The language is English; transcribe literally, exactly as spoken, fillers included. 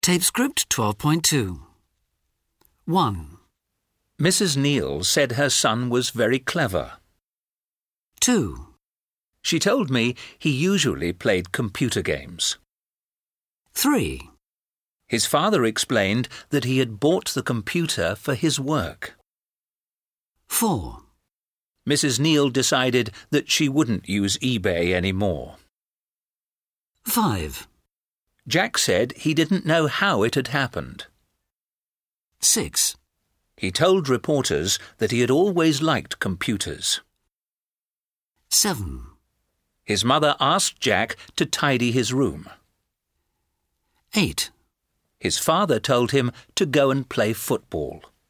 Tape script twelve point two. one. Missus Neal said her son was very clever. two. She told me he usually played computer games. three. His father explained that he had bought the computer for his work. four. Missus Neal decided that she wouldn't use eBay anymore. five. Jack said he didn't know how it had happened. six. He told reporters that he had always liked computers. seven. His mother asked Jack to tidy his room. eight. His father told him to go and play football.